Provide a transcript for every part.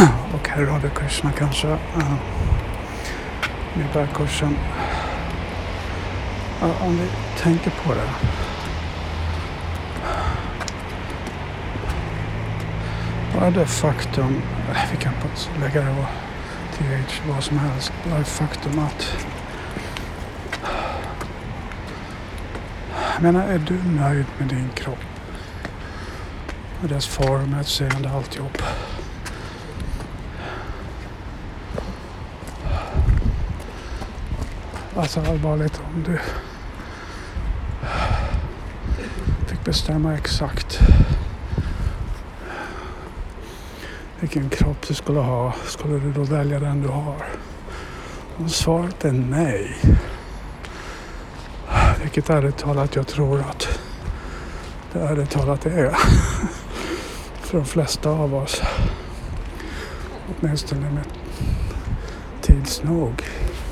och Herre Radha Krishna kanske med bärkursen. Om vi tänker på det. Bara det faktum, vi kan lägga det på TH, vad som helst. Bara det faktum att, jag menar, är du nöjd med din kropp? Och dess form, utseende, alltihop. Alltså allvarligt, om du fick bestämma exakt vilken kropp du skulle ha, skulle du då välja den du har? Om svaret är nej, vilket ärligt talat jag tror att det ärligt talat är för de flesta av oss, åtminstone med tids nog.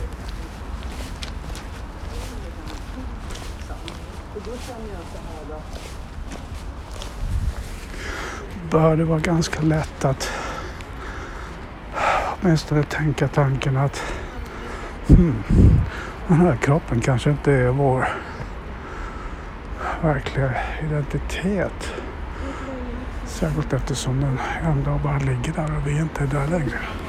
Bör det vara ganska lätt att åtminstone tänka tanken att den här kroppen kanske inte är vår verkliga identitet. Särskilt eftersom den ändå bara ligger där och vi inte är där längre.